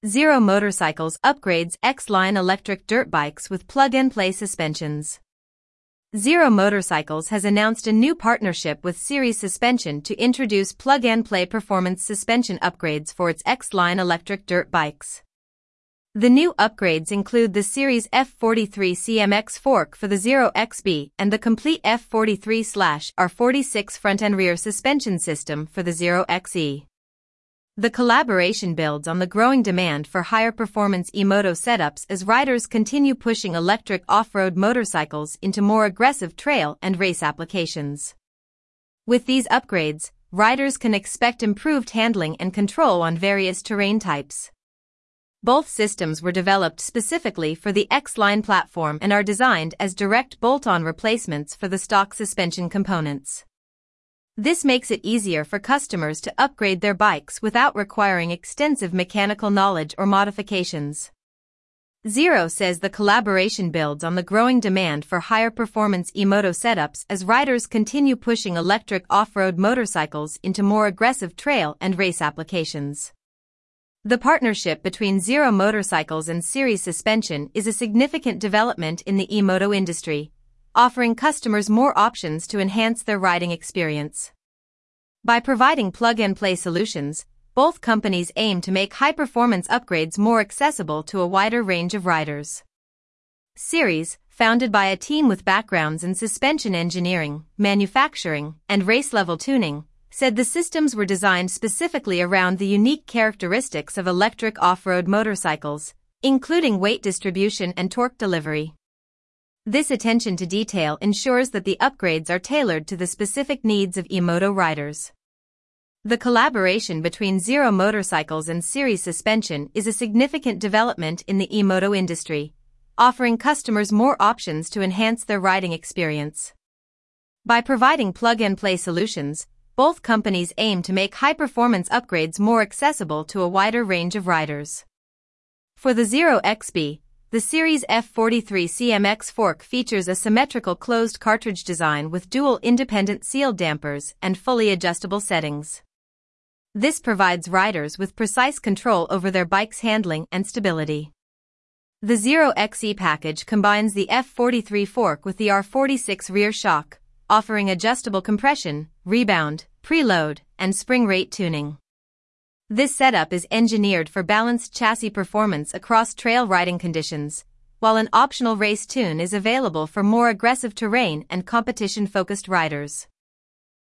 Zero Motorcycles upgrades X-Line electric dirt bikes with plug-and-play suspensions. Zero Motorcycles has announced a new partnership with Series Suspension to introduce plug-and-play performance suspension upgrades for its X-Line electric dirt bikes. The new upgrades include the Series F43 CMX fork for the Zero XB and the complete F43/R46 front and rear suspension system for the Zero XE. The collaboration builds on the growing demand for higher performance e-moto setups as riders continue pushing electric off-road motorcycles into more aggressive trail and race applications. With these upgrades, riders can expect improved handling and control on various terrain types. Both systems were developed specifically for the X-Line platform and are designed as direct bolt-on replacements for the stock suspension components. This makes it easier for customers to upgrade their bikes without requiring extensive mechanical knowledge or modifications. Zero says the collaboration builds on the growing demand for higher performance e-moto setups as riders continue pushing electric off-road motorcycles into more aggressive trail and race applications. The partnership between Zero Motorcycles and Series Suspension is a significant development in the e-moto industry, offering customers more options to enhance their riding experience. By providing plug-and-play solutions, both companies aim to make high-performance upgrades more accessible to a wider range of riders. Series, founded by a team with backgrounds in suspension engineering, manufacturing, and race-level tuning, said the systems were designed specifically around the unique characteristics of electric off-road motorcycles, including weight distribution and torque delivery. This attention to detail ensures that the upgrades are tailored to the specific needs of e-moto riders. The collaboration between Zero Motorcycles and Series Suspension is a significant development in the e-moto industry, offering customers more options to enhance their riding experience. By providing plug-and-play solutions, both companies aim to make high-performance upgrades more accessible to a wider range of riders. For the Zero XB, the Series F43 CMX fork features a symmetrical closed cartridge design with dual independent sealed dampers and fully adjustable settings. This provides riders with precise control over their bike's handling and stability. The Zero XE package combines the F43 fork with the R46 rear shock, offering adjustable compression, rebound, preload, and spring rate tuning. This setup is engineered for balanced chassis performance across trail riding conditions, while an optional race tune is available for more aggressive terrain and competition-focused riders.